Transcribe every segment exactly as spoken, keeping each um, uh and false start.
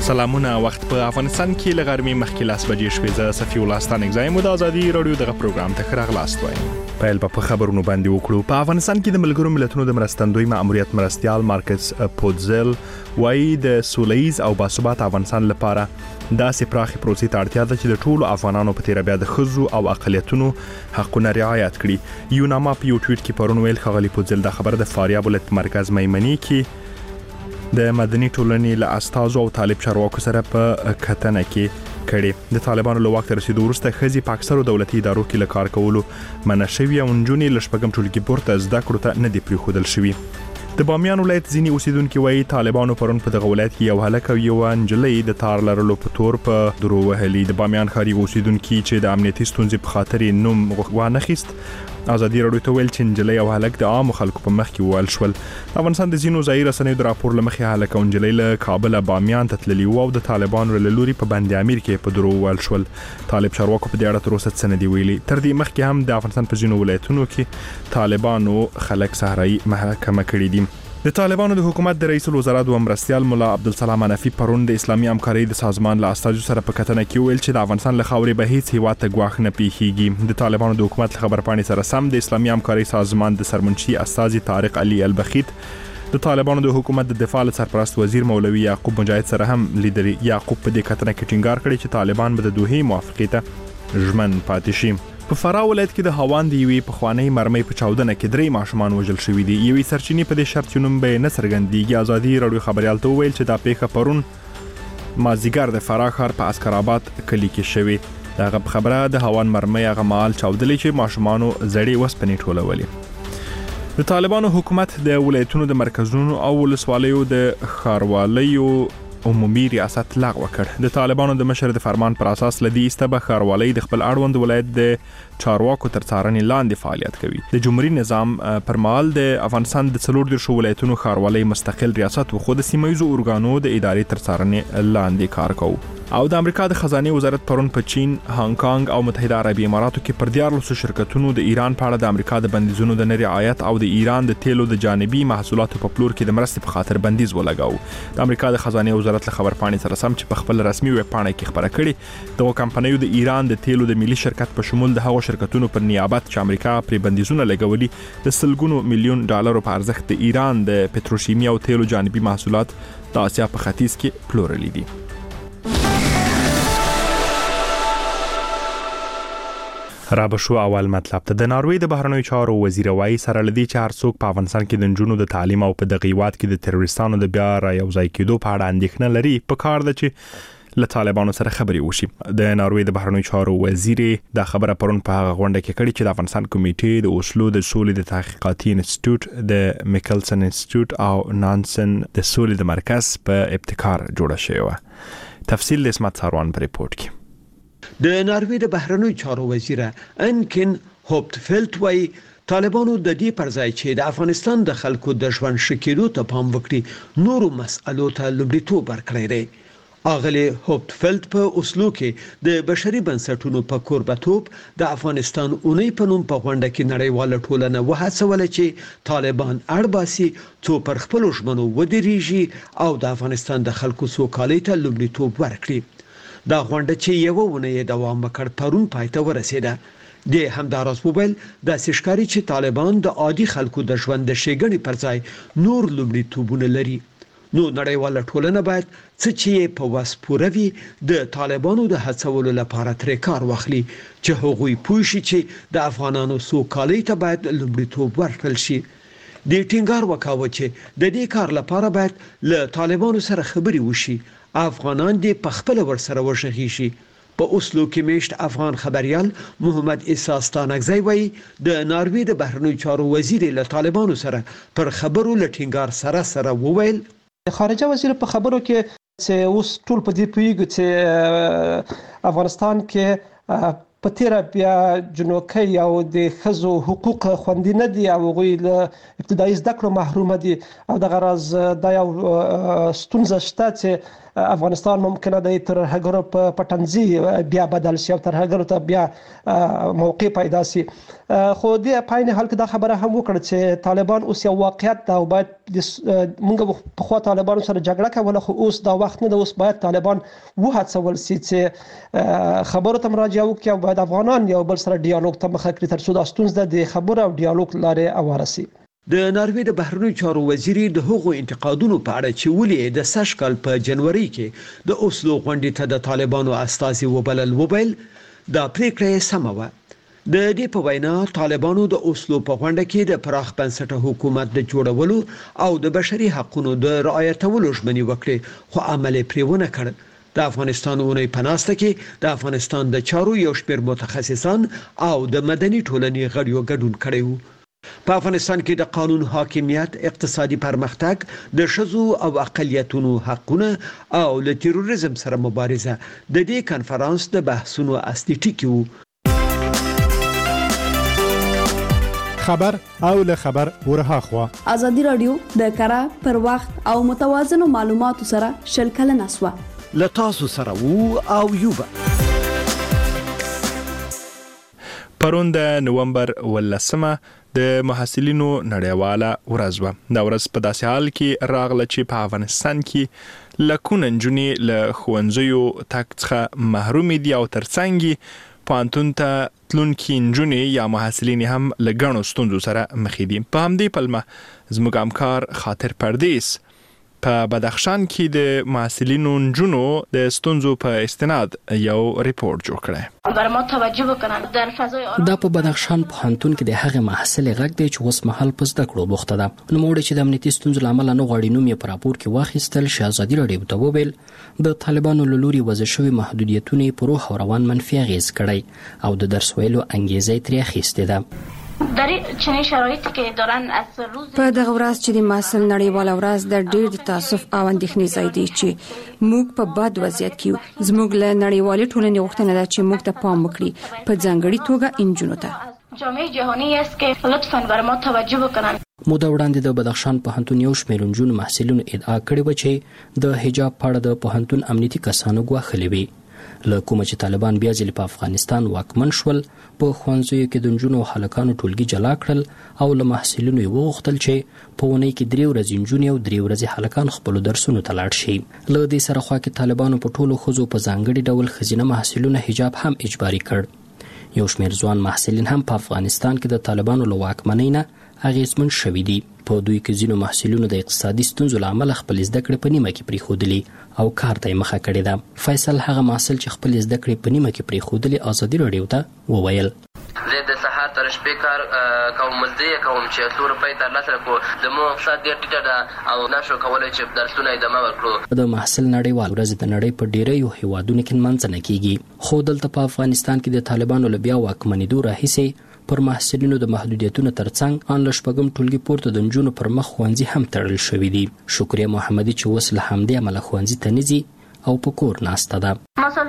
سلامونه وخت په افغانستان کې لغرمي مخکې لاس بجې شوې ز صفي الله ستانګ زایم د ازادي رادیو دغه پروګرام ته خراغلاست وایم. پیل په خبرونو باندې وکړو. په افغانستان کې د ملګرو ملتونو د مرستندوی ماموریت مرستيال مارکس پودزل وايي د سولېز او باثبات افغانستان لپاره داسې پراخي پروسې ته اړتیا ده چې د ټولو افغانانو په تیر بیا د خزو او اقلیتونو حقونه رعایت کړي. یوناما په یو ټویټ کې پرون ویل خغلی پودزل د خبر د فاریاب ولایت مرکز میمنی کې د مدني ټولنې له استازو او طالب چارواکو سره په کتنه کې کړي. د طالبانو له وخت رسیدو وروسته خزي په اکثرو دولتي ادارو کې له کار کولو منع شوي او نجونې له شپږم ټولګي پورته زده کړو ته نه دي پریښودل شوي. د بامیان ولایت ځینی اوسیدونکو وايي طالبانو پرون په دغه ولایت کې یو هلک او یو نجلۍ د تار لرلو په تور په درو وهلي. د بامیان ښاري اوسیدونکو چې د امنیتي ستونزې په خاطر نوم وانه خیست ازادي رادیو ته ویل چې نجلۍ او هلک د عام خلکو په مخ کې وال شول. افغانستان د زینو ځای رسنیو د راپور لمخې هلک او نجلۍ له کابل بامیان ته تللي وو او د طالبانو له لوري په بند امیر کې په درو وال شول. طالب چارواکو په دې اړه تر اوسه څه نه دی ویلي. تر دې مخکې هم د افغانستان په زینو ولایتونو کې طالبانو خلک صحرایي محاکمه کړي دي. د طالبانو د حکومت د رئیس الوزرا دوه مرستيال مولا عبدالسلام حنفي پرون د اسلامي همکارۍ د سازمان له استازو سره په کتنه کې ویل چې د افغانستان له خاورې به هیڅ هیواد ته ګواښ نه پیښیږي. د طالبانو د حکومت خبرپاڼې سره سم د اسلامي همکارۍ سازمان د سرمنشي استازي طارق علي البخیت د طالبانو د حکومت د دفاع سرپرست وزیر مولوي یعقوب مجاهد سره هم لیدري. یعقوب په دې کتنه کې ټینګار کړی چې طالبان به د دوحې موافقې ته ژمن پاتې شي. په فراه ولایت کې د هاوان د یوې پخوانۍ مرمۍ په چاودنه کې درې ماشومان وژل شوي دي. یوې سرچینې په دې شرط چې نوم به نه څرګندېږي ازادي رادیو خبريال ته وویل چې دا پیښه پرون مازیګر د فراه ښار په عسکرآباد کلي کې شوې. دغه خبره د هاوان مرمۍ هغه مهال چاودلې چې ماشومانو زړې وسپنې ټولولې. د طالبانو حکومت د ولایتونو د مرکزونو او ولسوالیو د ښاروالیو عمومي ریاست لغوه کړ. د طالبانو د مشر د فرمان پر اساس لدی استبه ښاروالۍ د خپل اړوند ولایت د چارواکو تر څارنې لاندې فعالیت کوي. د جمهوریت نظام پر مهال د افغانستان د څلور دیرشو ولایتونو ښاروالۍ مستقل ریاست و خو د سیمایي ارګانو د ادارې تر څارنې لاندې کار کوي. او د امریکا د خزانه وزارت پرون په چین، هانګ کانګ او متحده عربی اماراتو کې پر دیارلسو شرکتونو د ایران په اړه د امریکا د بندیزونو د نه رعایت او د ایران د تیلو د جانبي محصولاتو په پلور کې د مرستې په خاطر بندیز ولګاو. د امریکا د خزانه وزارت له خبرپاڼې سره سم چې په خپل رسمي ویب پاڼه کې خبره کړې دغه کمپنیو د ایران د تیلو د ملي شرکت په شمول د هغو شرکتونو پر نیابت چې امریکا پر بندیزونه لګولي د سلګونو میلیون ډالرو په ارزښت د ایران د پټروشیمي او تیلو جانبي محصولات د آسیا په ختیځ کې پلورلي دي. رابشو اول مطلب ته د ناروې د بهرنیو چارو وزیر وايي سره لدی چې هر څوک په افغانستان کې د نجونو د تعلیم او په دغه هیواد کې د تروریستانو د بیا را یو ځای کېدو په اړه اندېښنه لري په کار ده چې له طالبانو سره خبرې وشي. د ناروې د بهرنیو چارو وزیر دا خبره پرون په هغه غونډه کې کړې چې د افغانستان کمیټې د اوسلو د سولې د تحقیقاتي انسټیټیوټ د میکلسن انسټیټیوټ او نانسن د سولې د مرکز په ابتکار جوړه شوی و. تفصیل د اسمت ساروان په ریپورت کې. د ناروې د بهرنیو چارو وزیر انکن هوپټفیلټ وايي طالبانو د دې پر ځای چې د افغانستان د خلکو د ژوند ښه کېدو ته پام وکړي نورو مسألو ته لومړیتوب ورکړی دی. اغلی هوپټفیلټ په اوسلو کې د بشري بنسټونو په کوربتوب د افغانستان اونۍ په نوم په غونډه کې نړیواله ټولنه وهڅوله چې طالبان اړباسي څو پر خپلو ژمنو ودرېږي او د افغانستان د خلکو سوکالۍ ته لومړیتوب ورکړي. دا غونډه چې یو ونه دوام وکړ پرون پای ته ورسېده. د همداراز وویل د سشکاري چې طالبان د عادي خلکو د ژوند د شېګنې پر ځای نور لومړیتوبونه لري. نو نړیواله ټولنه باید څه چې په وس پوره وي د طالبانو د هڅولو لپاره ترې کار واخلي چې هغوی پوه شي چې د افغانانو سوکالۍ ته باید لومړیتوب ورکړل شي. د ټینګار وکاوه چې د دې کار لپاره باید له طالبانو سره خبرې وشي. افغانان دې په خپل ور سره وشغي شي. په اوسلو کې میشت افغان خبريال محمد عیسی ستانکزی وایي د ناروې د بهرنیو چارو وزیر له طالبانو سره پر خبرو لټینګار سره سره وویل خارجه وزیر په خبرو کې چې اوس ټول په دې پیږي چې افغانستان کې په تیر بیا جنوکي او د خزو حقوق خوندي نه دي او غوي له ابتدایي زده کړو محروم دي او د غرض د یو ستونزه شته چې افغانستان ممکنه د ترهګرو په پټنځي بیا بدل شي او ترهګرو ته بیا موقع پیدا شي. خو د پاین حال کې دا خبره هم وکړه چې طالبان اوس یو واقعیت دا باید موږ په خوا طالبان سره جګړه کوله، خو اوس دا وخت نه د اوس باید طالبان وهڅول شي چې خبرو ته مراجعه وکړي او باید افغانان یو بل سره ډیالوګ ته مخه کړي ترڅو د ستونزې د خبرو او ډیالوګ لارې اواره شي. د ناروې د بهرنیو چارو وزیر د هغو انتقادونو په اړه چې ولې د سږ کال په جنوري کې د اوسلو غونډې ته د طالبانو استازي وبلل وبیل دا پریکړه سمه وه. د دې په وینا طالبانو د اوسلو په غونډه کې د پراخ بنسټه حکومت د جوړولو او د بشري حقوقو د رعایتولو ژمنې وکړې، خو عمل پرې ونه کړ. د افغانستان اونۍ پناسته کې د افغانستان د چارو یو شمېر متخصصان او د مدني ټولنې غړیو ګډون کړی و. په افغانستان کې د قانون حاکمیت، اقتصادي پرمختګ، د ښځو او اقلیتونو حقونه او له تروریزم سره مبارزه د دې کنفرانس د بحثونو اصلي ټکي وو. خبر او له خبر ورها خوا ازادي رادیو د کره پر وخت او متوازن معلوماتو سره شلکل نسوه له تاسو سره وو او یوبا. پرون د نومبر ولسمه د محصلینو نړیواله ورځ وه. دا ورځ په داسې حال کې راغله چې په افغانستان کې لکونه نجونې له ښوونځیو تګ څخه محرومې دي او ترڅنګ پوهنتون ته تلونکي نجونې یا محصلین هم له ګڼو ستونزو سره مخې دي. په همدې پلمه زموږ همکار خاطر پردیس په بدخشان کې د محصلینو نجونو د ستونزو په استناد یو ریپورت جوړ کړی. بر ما توجه وکړئ در فضای دا په بدخشان پوهنتون کې د هغه محصل غږ دی چې اوس مهال په زده کړو بوخته ده. نو موږ چې د امنیتي ستونزو لامل نه غواړي نوم یې په راپور کې واخیستل شي. ازادي رادیو ته وویل د طالبانو له لوري وضع شوي محدودیتونه په روح او روان منفي اغیز کړی او د درس ویلو انګیزه ترې اخیستې ده. در چنین شرایطی که دارن از روز په دغه ورځ چې د محصل نړیواله ورځ د ډېر تاسف او اندېښنې ځای دی چې موږ په بد وضعیت کې یو. زموږ له نړیوالې ټولنې غوښتنه ده چې موږ ته پام وکړي، په ځانګړي توګه انجونو ته. جامعه جهانی است که لطفاً بر ما توجه وکړي. موده وړاندې د بدخشان پوهنتون یو شمېر نجونو محصلینو ادعا کړې و چې د حجاب په اړه د پوهنتون امنیتي کسانو ګواښلې وي. له کومه چې طالبان بیا ځلې په افغانستان واکمن شول، په ښوونځیو کې د نجونو او هلکانو ټولګي جلا کړل او له محصلینو یې وغوښتل چې په اونۍ کې درې ورځې نجونې او درې ورځې هلکان خپلو درسونو ته لاړ شي. له دې سره خوا کې طالبانو په ټولو ښځو په ځانګړي ډول ښځینه محصلینو حجاب هم اجباري کړ. یو شمېر ځوان محصلین هم په افغانستان کې د طالبانو له واکمنۍ نه اغېزمن شوي دي. په دوی کې ځینو محصلینو د اقتصادي ستونزو له امله خپل زده کړې په نیمه کې پرېښودلې او کار ته یې مخه کړې ده. فیصل هغه محصل چې خپل زده کړې په نیمه کې پرېښودلې ازادي رادیو ته وویل زه د سهار تر شپې کار کوم، مزدیه کوم چې څو روپۍ ترلاسه کړو. زموږ اقتصاد ډېر ټیټه ده او نشو کولی چې درسونه ادامه ورکړو. د محصل نړیوال ورځ د نړۍ په ډېریو هیوادونو کې نمانځنه کیږي، خو دلته په افغانستان کې د طالبانو له بیا واکمنېدو راهیسې پر محصلینو د محدودیتونو ترڅنګ ان له شپږم ټولګي پورته د نجونو پر مخ ښوونځي هم تړل شوي دي. شکریه محمدي چې اوس له همدې امله ښوونځي ته نه ځي او په کور ناسته ده.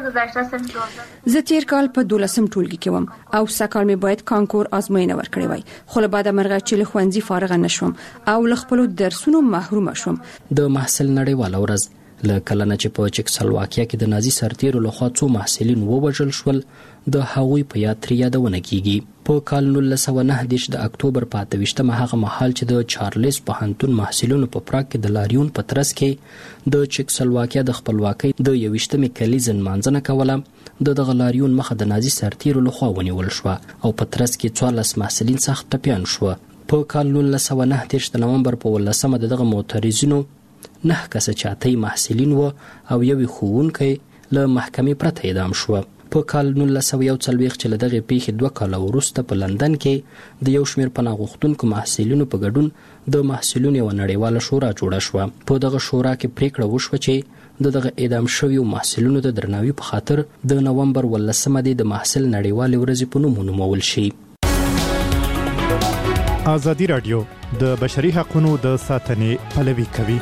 زه تیر کال په دولسم ټولګي کې وم او سږکال مې باید کانکور ازموینه ورکړې وای، خو له بعده مرغه چې له ښوونځي فارغه نشوم او له خپلو درسونو محروم شوم. د محصل نړیواله ورځ له کله نه چې په چکسلواکیا کې د نازي سرتیرو لخوا څو محصلین ووژل شول د هغوی په یاد ترې یادونه کیږي. په کال نولس سوه نهه دېرش د اکتوبر په اته ویشتمه هغه مهال چې د چارلز پوهنتون محصلینو په پراګ کې د لاریون په ترڅ کې د چکسلواکیا د خپلواکۍ د یوویشتمې کلیزې نمانځنه کوله، د دغه لاریون مخه د نازي سرتیرو لخوا ونیول شوه او په ترڅ کې څوارلس محصلین سخت ټپیان شوه. په کال نولس سوه نهه دېرش د نومبر په ولسمه د دغه معترضینو نه کسه چې اته محصلین و او یو ښوونکی له محکمې پرته اعدام شو. په کال نولس سوه یو څلوېښت چې له دغې پیښې دوه کاله وروسته په لندن کې د یو شمېر پناه غوښتونکو محصلینو په ګډون د محصلینو یوه نړیواله شورا جوړه شوه. په دغه شورا کې پریکړه وشوه چې د دغه اعدام شویو محصلینو د درناوي په خاطر د نومبر ولسمه دې د محصل نړیوالې ورځې په نوم ونومول شي. ازادي رادیو د بشري حقوقو د ساتنې پلوي کوي.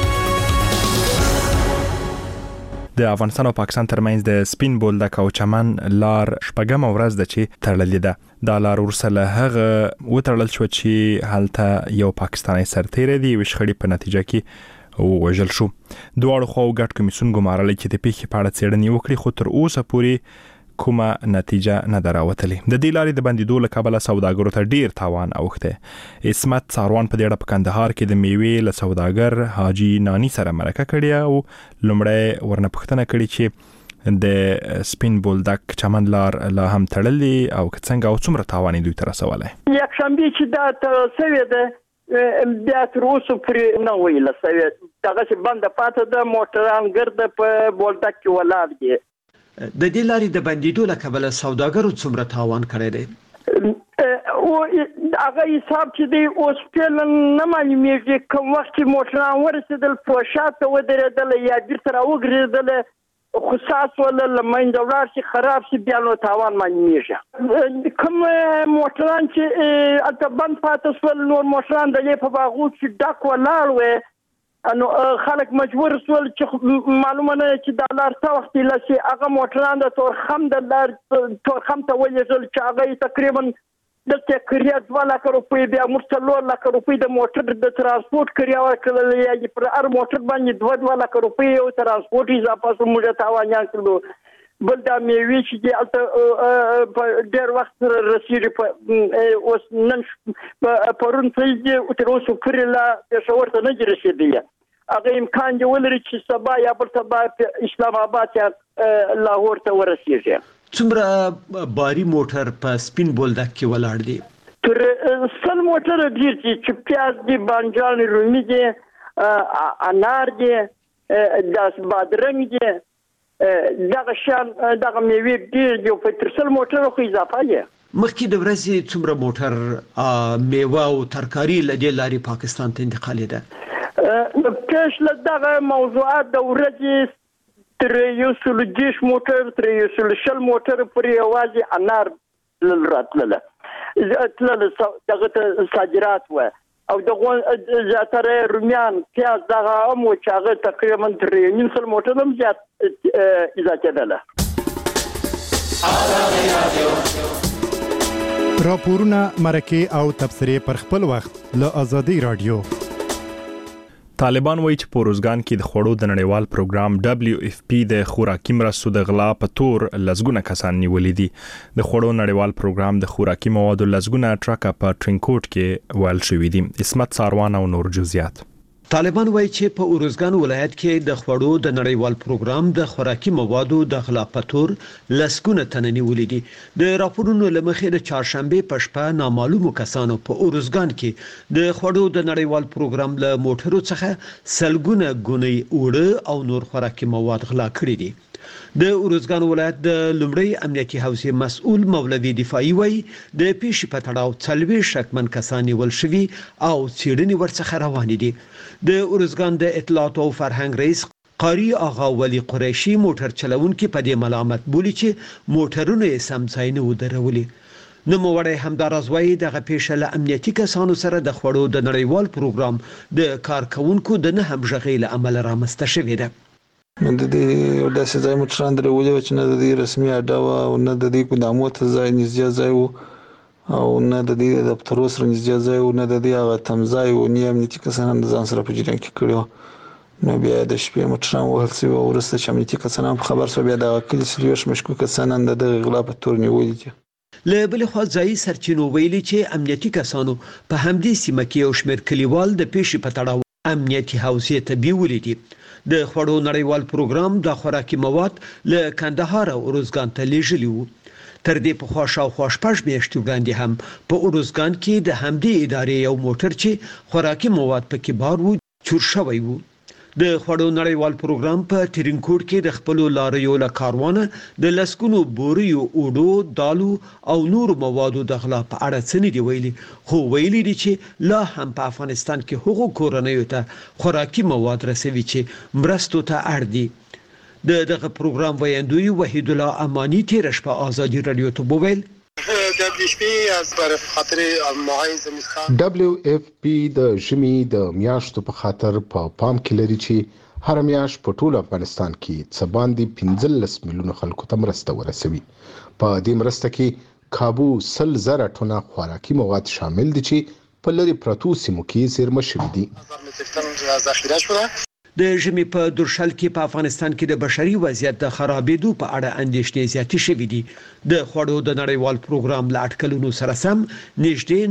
د افغانستان او پاکستان ترمنځ د سپین بولدک او چمن لار شپږم ورځ ده چې تړلې ده. دا لار ورسره هغه وتړل شو چې هلته یو پاکستاني سرتیری دی وشخړې په نتیجه کې ووژل شو. دواړو خواو ګډ کمیسیون ګمارلی چې د پیښې په اړه څېړنې وکړي، خو تر اوسه پورې کومه نتیجه نه ده راوتلې. د دې لارې د بندېدو له کبله سوداګرو ته ډیر تاوان اوښتی. عصمت څاروان په دې اړه په کندهار کې د میوې له سوداګر حاجي نانی سره مرکه کړې او لومړی ورنه پوښتنه کړې چې د سپین بولدک چمن لار لا هم تړلې او که څنګه او څومره تاوان دوی ته رسولی. یکشنبې چې دا تړل سوې ده بیا تر اوسه پورې نه ویله سوې، دغسې بنده پاته ده، موټران ګرده په بولدک کې ولاړ دي. د دې لارې د بندېدو له کبله سوداګرو څومره تاوان کړی دی؟ او هغه حساب چې دی اوس فعلا نه معلومېږي. کوم وخت چې موټران ورسېدل په شاته ودرېدل یا بېرته راوګرځېدل خو ساس وله له منځه ولاړ شي خراب شي بیا نو تاوان معلومېږي. کوم موټران چې هلته بند پاته شول نور موټران د دې په باغو کې ډک ولاړ وی نو خلک مجبور شول چې معلومه نه چې دا لار څه وخت ایله شي. هغه موټران د تورخم د لار تورخم ته ولېږل چې هغه تقریبا دلته کریا دوه لکه روپۍ بیا موږ څلور لکه روپۍ د موټر د ترانسپورټ کریا ورکړل، یا پر هر موټر باندې دوه دوه لکه روپۍ یو ترانسپورټ اضافه شو، موږ تاوانیان کړلو. بل دا میوې چې دي هلته په ډېر وخت سره رسېږي. په اوس نن پرون څه تر اوسه پورې لا پېښور ته نه دي رسېدلي. هغه امکان دی ولري چې سبا یا بل سبا اسلام آباد یا لاهور ته ورسېږي. څومره باري موټر په سپین بولدک کې ولاړ دي؟ تر سل موټر ډېر دي چې پیاز دي، بانجان رومي دي، انار دي، داس بادرنګ دي، دغه شان دغه میوې ډېر دي. په تر سل موټر خو اضافه دي. مخکې د ورځې څومره موټر میوه او ترکاري له دې لارې پاکستان ته انتقالېده؟ پیش له دغه موضوعات د ورځې تر یو سل دېرش موټر تر یو سل شل موټر پورې یوازې انار راتلله تلله دغه ته صادرات وه، او دغه زیاتره رومیان پیاز دغه هم و چې هغه تقریبا تر نیم سل موټر هم زیات اضافېدله. راپورونه، مرکې او تبصرې پر خپل وخت له آزادۍ رادیو. طالبان وایي چې په اروزګان کې د خوړو د نړیوال پروګرام دبلیو اف پی د خوراکي مرستو د غلا په تور لسګونه کسان نیولې دي. د خوړو نړیوال پروګرام د خوراکي موادو لسګونه ټرکه په ټرینکوټ کې وال شوې دي. عصمت څاروان او نور جزئیات. طالبان وایي چې په اروزګان ولایت کې د خوړو د نړیوال پروګرام د خوراکي موادو د غلا په تور لسګونه تنه نیولې دي. د راپورونو له مخې د چهارشنبه په شپه نامعلومو کسانو په اروزګان کې د خوړو د نړیوال پروګرام له موټرو څخه سلګونه غونې اوړه او نور خوراکي مواد غلا کړي دي. د اروزګان ولایت د لومړی امنیتي حوزې مسؤل مولوي دفاعي وایي د پیښې په تړاو څلوي شکمن کسان نیول شوي او څېړنې ورڅخه روانې دي. د اروزګان د اطلاعات او فرهنګ رئیس قاری آغا ولی قریشی موټر چلونکي په دې ملامت بولی چې موټرونه یې سم ځای نه ودرولي. نو موړی همداراز وایي دغه پیښه له امنیتي کسانو سره د خوړو د نړیوال پروګرام د کارکونکو د نه همغږۍ له امله رامنځته شوې ده. د دې داسې ځای موټران درولې چې نه د دې رسمي اډه وه او نه د دې ګودامو ته ځای نږدې ځای و او نه د دې دفترو سره نږدې ځای و، نه د دې هغه تمځای و، نه امنیتي کسان هم د ځان سره په جریان کې کړي وو. نو بیا د شپې موټران وهل شوي او وروسته چې امنیتي کسان په خبر شوه بیا دغه کلي څلوېښت مشکوک کسان د دغه غلا په تور نیولي دي. له بلې خوا ځایي سرچینو ویلي چې امنیتي کسانو په همدې سیمه کې یو شمېر کلیوال د پیښې په تړاو امنیتي حوزې ته بیولي دي. د خوړو نړیوال پروګرام د خوراکي مواد له کندهار او اروزګان ته لیږلي وو. تر دې په خوا شاوخوا شپږ میاشتې وړاندې هم په اروزګان کې د همدې ادارې یو موټر چې خوراکي مواد پکې بار وو چور شوی وو. د خوړو نړیوال پروګرام په ټرینکوټ کې د خپل لاریو له کاروانه د لسکونو بوریو اوډو دالو او نور موادو د غلا په اړه څه نه دی ویلي، خو ویلي دي چې لا هم په افغانستان کې هغو کورنیو ته خوراکي مواد رسوي چې مرستو ته اړ دي. د دغه پروګرام ویاندوی وحید الله امانی تیر شپه آزادی رادیو ته وویل دبلیو اف پی د ژمي د میاشتو په خاطر په پام کې لري چې هر میاشت په ټول افغانستان کې څه باندې پنځلس میلیونه خلکو ته مرسته ورسوي. په دې مرسته کې کابو سل زره ټنه خوراکي مواد شامل دي چې په لرې پرتو سیمو کې زیرمه شوي دي. د ژمي په درشل کې په افغانستان کې د بشري وضعیت د خرابېدو په اړه اندېښنې زیاتې شوې دي. د خوړو د نړیوال پروګرام لا اټکلونو سره سم نږدې